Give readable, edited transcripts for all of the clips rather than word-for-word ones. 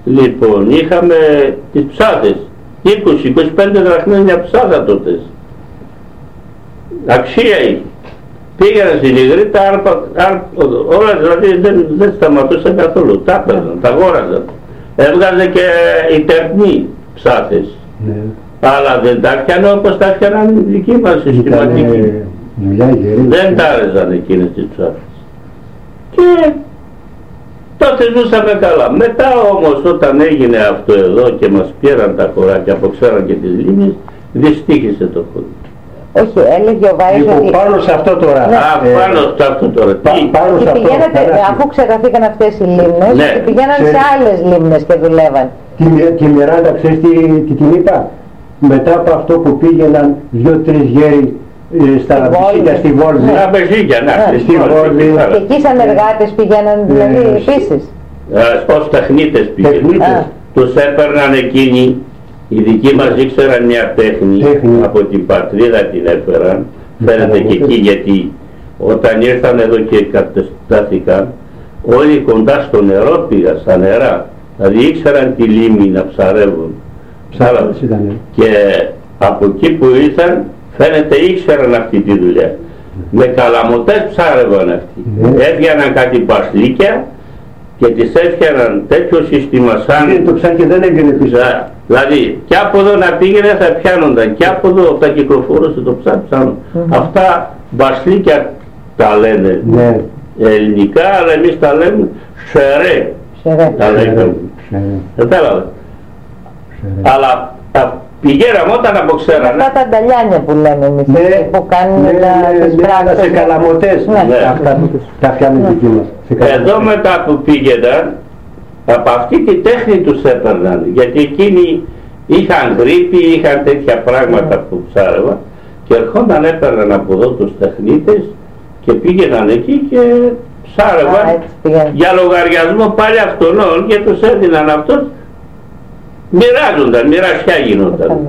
Λοιπόν, είχαμε τις ψάδες, 20-25 δραχμές μια ψάδα τότε. Αξία είχε. Πήγαινα στην Ιγρήτα, όλα δηλαδή δεν σταματούσαν καθόλου, τα έπαιρναν, τα αγόραζαν. Έβγαζε και οι τερνοί ψάθες. Ναι. Αλλά δεν τα έφτιανε όπως τα έφτιαναν οι δικοί μας συστηματικοί. Δεν τα άρεζαν εκείνες τις ψάθες. Και τότε ζούσαμε καλά. Μετά όμως όταν έγινε αυτό εδώ και μας πήραν τα χωράκια, αποξέραν και τις λίμνες, δυστύχησε το χωριό. Όχι, έλεγε ο Βάης ότι... Πάνω σε αυτό τώρα. Ναι. Πάνω σε αυτό τώρα. Και πηγαίνατε, αφού ξεχαθήκαν αυτές οι λίμνες, ναι, και πηγαίναν σε άλλες λίμνες και δουλεύαν. Τη Μιράντα, ξέρεις τι την είπα? Μετά από αυτό που πήγαιναν 2-3 γέροι στα μπεζίκια στη Βόλβη. Στα μπεζίκια, ναι, στη Βόλβη. Και εκεί σαν εργάτες πηγαίναν δηλαδή επίσης. Ως τεχνίτες πήγαιναν. Τους έπαιρναν εκείνοι. Οι δικοί μας ήξεραν μια τέχνη, από την πατρίδα την έφεραν, φαίνεται και εκεί, γιατί όταν ήρθαν εδώ και κατεστάθηκαν, όλοι κοντά στο νερό πήγαν, στα νερά, δηλαδή ήξεραν τη λίμνη να ψαρεύουν. Και από εκεί που ήρθαν, φαίνεται ήξεραν αυτή τη δουλειά. Με καλαμωτές ψάρευαν αυτοί. Έφτιαναν κάτι πασλίκια και τις έφτιαναν τέτοιο σύστημα σαν... Το ψάρι δεν έγινε πίσω. Δηλαδή και από εδώ να πήγαινε θα πιάνονταν και από εδώ θα κυκλοφορούσε το ψάρι. Αυτά μπασλίκια τα λένε ελληνικά, αλλά εμείς τα λέμε σερέ. Τα λέγαμε. Κατάλαβε. Αλλά πηγαίναμε όταν αποξέρανε. Αυτά τα νταλιάνια που λέμε εμείς, που κάνουν τις πράξεις. Σε καλαμωτές, αυτά τα φτιάχνουν εκεί μας. Εδώ μετά που πήγαιναν, από αυτή τη τέχνη τους έπαιρναν, γιατί εκείνοι είχαν γρήπη, είχαν τέτοια πράγματα που ψάρευαν και ερχόνταν, έπαιρναν από εδώ τους τεχνίτες και πήγαιναν εκεί και ψάρευαν για λογαριασμό πάλι αυτών και τους έδιναν αυτός, μοιράζονταν, μοιρασιά γινόταν.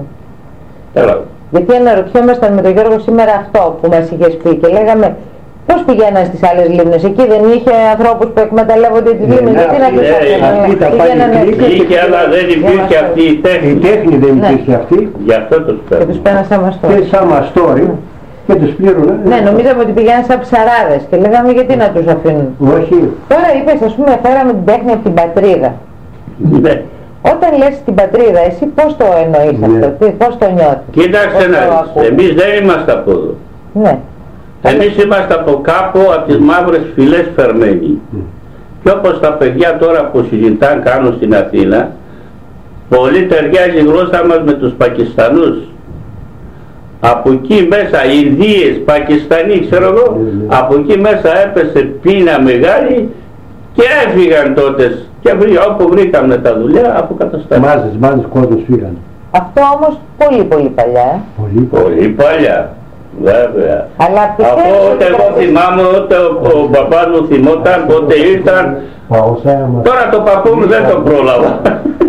Γιατί αναρωτιόμασταν με τον Γιώργο σήμερα αυτό που μας είχες πει και λέγαμε πώς πηγαίναν στις άλλες λίμνες, εκεί δεν είχε ανθρώπους που εκμεταλλεύονται τις λίμνες, γιατί να τους αφήνουν. Είχε, αλλά δεν υπήρχε αυτή η τέχνη. Η τέχνη δεν υπήρχε αυτή. Γι' αυτό τους παίρνουν. Και τους πέραν σαν μαστόρι. Και σαν μαστόρι και τους πλήρωνε. Ναι, νομίζαμε ότι πηγαίναν σαν ψαράδες και λέγαμε γιατί να τους αφήνουν. Όχι. Τώρα είπες, ας πούμε, φέραμε την τέχνη από την πατρίδα. Ναι. Όταν λες την πατρίδα, εσύ πώς το εννοείς αυτό, πώς το νιώθεις? Κοίταξε να δεις, εμείς δεν είμαστε από εδώ. Ναι. Εμείς είμαστε από κάπου, από τις μαύρες φυλές φερμένοι. Και όπως τα παιδιά τώρα που συζητάνε κάνουν στην Αθήνα, πολύ ταιριάζει η γλώσσα μας με τους Πακιστανούς. Από εκεί μέσα, Ινδίες, Πακιστανοί, ξέρω εγώ, από εκεί μέσα έπεσε πείνα μεγάλη και έφυγαν τότε. Και όπου βρήκαμε τα δουλειά, αποκαταστάθηκαν. Μάζες κόσμος φύγαν. Αυτό όμως πολύ παλιά. Πολύ παλιά. Βέβαια. Αλλά από ό,τι εγώ θυμάμαι, ό,τι ο παπάς μου θυμόταν, πότε ήρθαν. Τώρα το παππού μου δεν το πρόλαβα.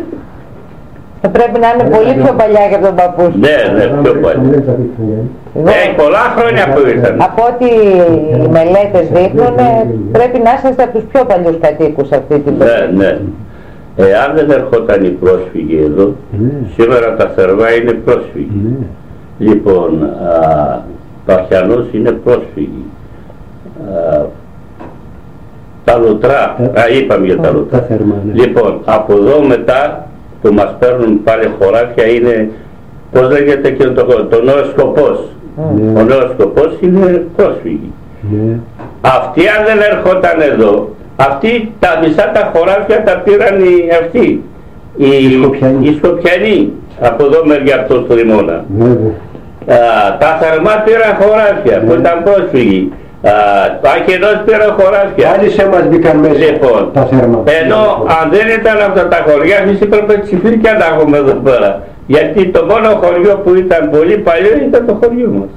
Θα πρέπει να είναι πολύ πιο παλιά και από τον παππού σου. Ναι, πιο παλιά. Έχει πολλά χρόνια που ήρθαν. Από ό,τι οι μελέτες δείχνουν, πρέπει να είσαστε από τους πιο παλιούς κατοίκους αυτή την περίοδο. Ναι. Εάν δεν ερχόταν οι πρόσφυγοι εδώ, σήμερα τα Θερβά είναι πρόσφυγοι. Λοιπόν, Παχιανός είναι πρόσφυγοι. Τα Λουτρά, είπαμε για τα Λουτρά. Λοιπόν, από εδώ μετά που μας παίρνουν πάλι χωράφια είναι, πώς λέγεται και το Νέος Σκοπός. Ο Νέος Σκοπός είναι πρόσφυγοι. Αυτοί αν δεν ερχόταν εδώ, αυτοί τα μισά τα χωράφια τα πήραν αυτοί, οι Σκοπιανοί, από εδώ μεριά αυτό στο Λιμώνα. Τα Θερμά πήραν χωράφια που ήταν πρόσφυγοι. Τα Αχενός πήραν χωράφια. Πάλι σε μας μπήκαν μέσα τα Θερμά. Ενώ αν δεν ήταν αυτά τα χωριά, εμείς έπρεπε τσιφλίκια να έχουμε εδώ πέρα. Γιατί το μόνο χωριό που ήταν πολύ παλιό ήταν το χωριό μας.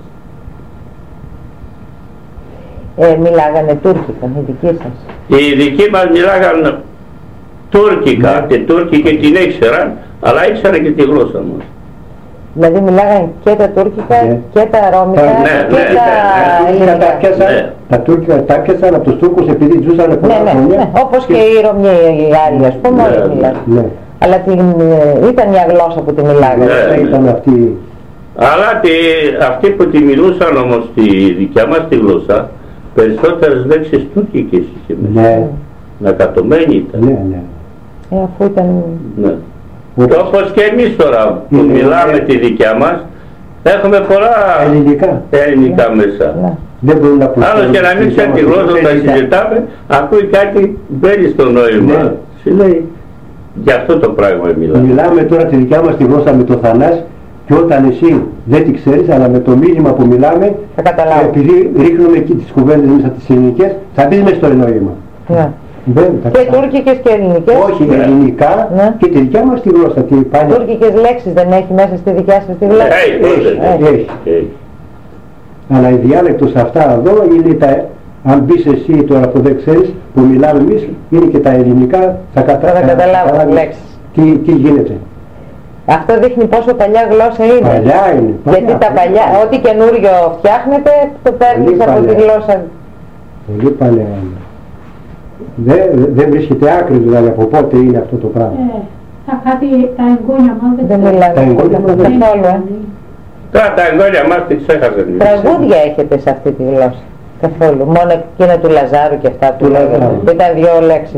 Μιλάγανε τουρκικά, οι δικοί σας? Οι δικοί μας μιλάγανε τουρκικά και τουρκικά την ήξεραν, αλλά ήξεραν και τη γλώσσα μας. Δηλαδή μιλάγαν και τα τουρκικά και τα ρώμικα και τα ελληνικά. Τα τουρκικά τα έπιασαν από τους Τούρκους επειδή ζούσαν πολλά χρόνια. Όπως και οι Ρωμιοί οι άλλοι, ας πούμε, όλοι μιλάνε. Αλλά ήταν μια γλώσσα που τη μιλάγανε. Ήταν αυτή. Αλλά αυτοί που τη μιλούσαν όμως τη δικιά μας τη γλώσσα, περισσότερες λέξεις τουρκικές είχε μέσα. Ανακατωμένη ήταν. Αφού ήταν... Όπως και εμείς τώρα που μιλάμε τη δικιά μας, έχουμε πολλά ελληνικά μέσα. Άλλος και να μην ξέρει τη γλώσσα όταν συζητάμε, ακούει κάτι, μπαίνει στο νόημα. Λέει, για αυτό το πράγμα μιλάμε. Μιλάμε τώρα τη δικιά μας τη γλώσσα με το Θανάση και όταν εσύ δεν τη ξέρεις, αλλά με το μήνυμα που μιλάμε, επειδή ρίχνουμε εκεί τις κουβέντες μέσα τις ελληνικές, θα μπεις μες στο νόημα. Και τουρκικές και ελληνικές. Όχι, ελληνικά και τη δικιά μας τη γλώσσα. Τουρκικές λέξεις δεν έχει μέσα στη δικιά σας τη γλώσσα? Έχει. Αλλά η διάλεκτος αυτά εδώ είναι τα... Αν μπεις εσύ τώρα που δεν ξέρεις, που μιλάμε εμείς, είναι και τα ελληνικά, θα καταλάβεις λέξεις. Τι γίνεται. Αυτό δείχνει πόσο παλιά γλώσσα είναι. Παλιά είναι. Γιατί τα παλιά, ό,τι καινούριο φτιάχνεται, το παίρνεις από τη γλώσσα. Πολύ παλιά είναι. Δεν βρίσκεται άκρη δηλαδή από πότε είναι αυτό το πράγμα. Τα εγγόνια μας δεν μιλάνε. Τα εγγόνια μας δεν μιλάνε. Τα εγγόνια μας τι ξέχασαν. Τραγούδια έχετε σε αυτή τη γλώσσα? Καθόλου. Μόνο εκείνα του Λαζάρου και αυτά που λέγανε. Ήταν δύο λέξεις.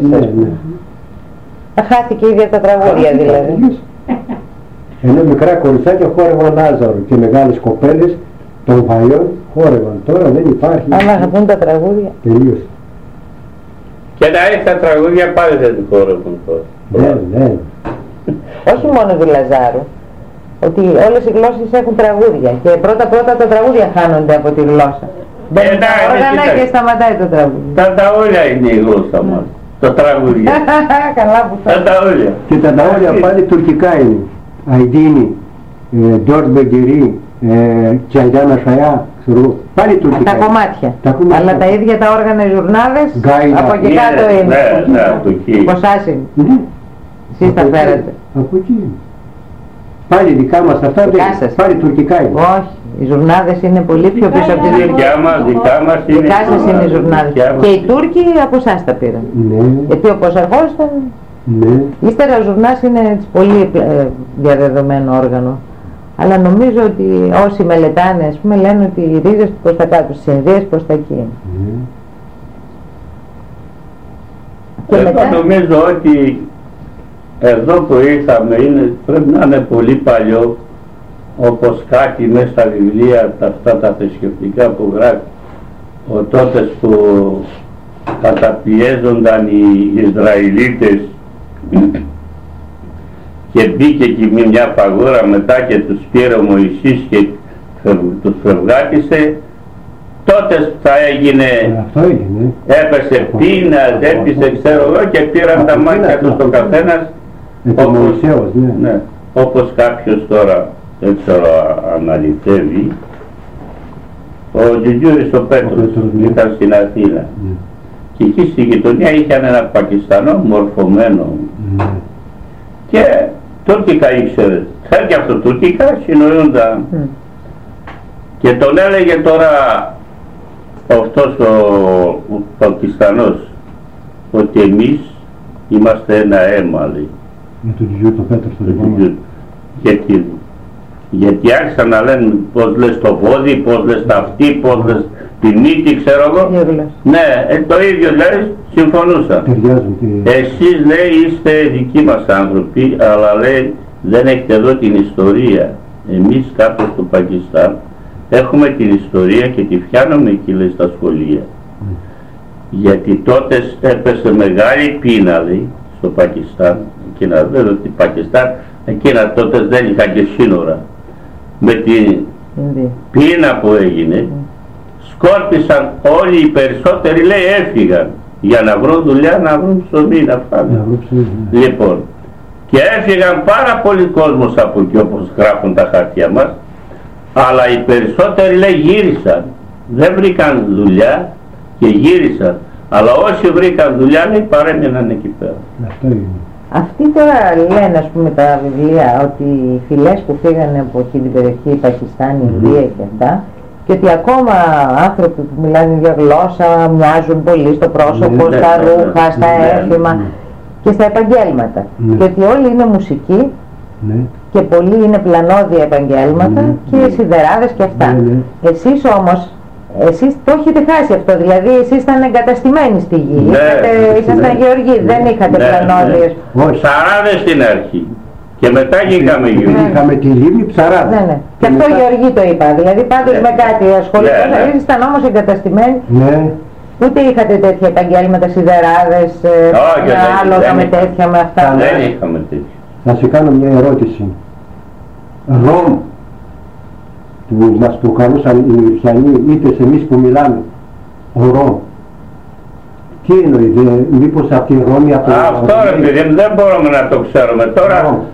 Χάθηκε ίδια τα τραγούδια δηλαδή. Ενώ μικρά κοριτσάκια χόρευαν Λάζαρο και μεγάλες κοπέλες των παλιών χόρευαν. Τώρα δεν υπάρχει. Αν αγαπούν τα τραγούδια. Τελείωσε. Και να έχει τα τραγούδια πάλι δεν του χόρευαν τώρα. Ναι. Όχι μόνο του Λαζάρου. Ότι όλες οι γλώσσες έχουν τραγούδια και πρώτα τα τραγούδια χάνονται από τη γλώσσα. Μπαίνουν τα όργανα και σταματάει το τραγούδι. Τα ταούλια είναι η γλώσσα μας. Τα τραγούδια. Καλά που θα. Τα ταούλια. Και τα ταούλια πάλι τουρκικά είναι. Αϊντίνη, Ντόρτ Μπεγκερί, Τσαϊντάνα Σαϊά, πάλι τουρκικά. Τα κομμάτια. Αλλά τα ίδια τα όργανα, οι ζουρνάδες, από εκεί κάτω είναι. Ναι, από εκεί. Ποσάς είναι. Εσείς τα φέρετε. Από εκεί. Πάλι δικά μας αυτά, πάλι τουρκικά είναι. Όχι, οι ζουρνάδες είναι πολύ πιο πίσω από τη δικιά μας. Δικά σας είναι οι ζουρνάδες. Και οι Τούρκοι από εσάς τα πήραν. Γιατί ο Ποσαρχός ήταν... Ύστερα ο ζουρνάς είναι πολύ διαδεδομένο όργανο. Αλλά νομίζω ότι όσοι μελετάνε, ας πούμε, λένε ότι οι ρίζες του προς τα κάτω, στις Ινδίες προς τα εκεί. Εγώ νομίζω ότι εδώ που ήρθαμε πρέπει να είναι πολύ παλιό, όπως κάτι μέσα στα βιβλία, αυτά τα θρησκευτικά που γράφει, ο τότε που καταπιέζονταν οι Ισραηλίτες και μπήκε και μια φαγούρα μετά και τους πήρε ο Μωυσής και τους φευγάτισε, τότε θα έγινε, έπεσε πείνας, έπεισε ξέρω εγώ και πήραν τα μάτια τους τον καθένας, όπως κάποιος τώρα δεν ξέρω αν αληθεύει. Ο Τζιτζούρης ο Πέτρος ήταν στην Αθήνα και εκεί στη γειτονιά είχαν ένα Πακιστανό μορφωμένο και τουρκικά ήξερε, ξέρει αυτό τουρκικά, συνοούνταν και τον έλεγε τώρα αυτός ο Πακιστανός ότι εμείς είμαστε ένα αίμα, λέει. Για τον Τζιτζούρη τον Πέτρο γιατί άρχισαν να λένε πως λες το πόδι, πως λες τα αυτή, πως λες τη μύτη, ξέρω εγώ. Ναι, το ίδιο λέει, συμφωνούσαν. Εσείς λέει είστε δικοί μας άνθρωποι, αλλά λέει δεν έχετε εδώ την ιστορία. Εμείς κάτω στο Πακιστάν έχουμε την ιστορία και τη φτιάνουμε εκεί, λέει, στα σχολεία. Γιατί τότε έπεσε μεγάλη πείνα, λέει, στο Πακιστάν. Εκείνα βέβαια ότι Πακιστάν, εκείνα τότε δεν είχαν και σύνορα. Με την πείνα που έγινε, σκόρπισαν όλοι οι περισσότεροι, λέει, έφυγαν για να βρουν δουλειά, να βρουν ψωμί, να φάνε. Λοιπόν, και έφυγαν πάρα πολλοί κόσμος από εκεί όπως γράφουν τα χαρτιά μας, αλλά οι περισσότεροι, λέει, γύρισαν. Δεν βρήκαν δουλειά και γύρισαν. Αλλά όσοι βρήκαν δουλειά, λέει, παρέμειναν εκεί πέρα. Αυτοί τώρα λένε, ας πούμε, τα βιβλία ότι οι φυλές που φύγανε από εκεί την περιοχή, Πακιστάν, Ινδία και αυτά, και ότι ακόμα άνθρωποι που μιλάνε μια γλώσσα μοιάζουν πολύ στο πρόσωπο, στα ρούχα, στα έθιμα και στα επαγγέλματα. Και ότι όλοι είναι μουσικοί και πολλοί είναι πλανόδια επαγγέλματα και σιδεράδες και αυτά. Εσείς όμως, εσείς το έχετε χάσει αυτό, δηλαδή εσείς ήταν εγκαταστημένοι στη γη, ήσασταν γεωργοί, δεν είχατε πλανόδιες. Ψαράδες στην αρχή και μετά γίναμε γεωργοί. Είχαμε τη λίμνη ψαράδες. Και αυτό γεωργοί το είπα, δηλαδή πάντως με κάτι ασχοληθήκατε, ήσασταν όμως εγκαταστημένοι. Ούτε είχατε τέτοια επαγγέλματα, σιδεράδες, με άλογα, με τέτοια, με αυτά. Δεν είχαμε τέτοια. Να σε κάνω μια ερώτηση. Ρώμ που μας προκαλούσαν οι Ιουριχιανοί, είτε σε εμείς που μιλάμε, ο Ρώμ. Τι εννοεί, μήπως από τη Ρώμη από... Αυτό ρε παιδί μου, δεν μπορούμε να το ξέρουμε τώρα.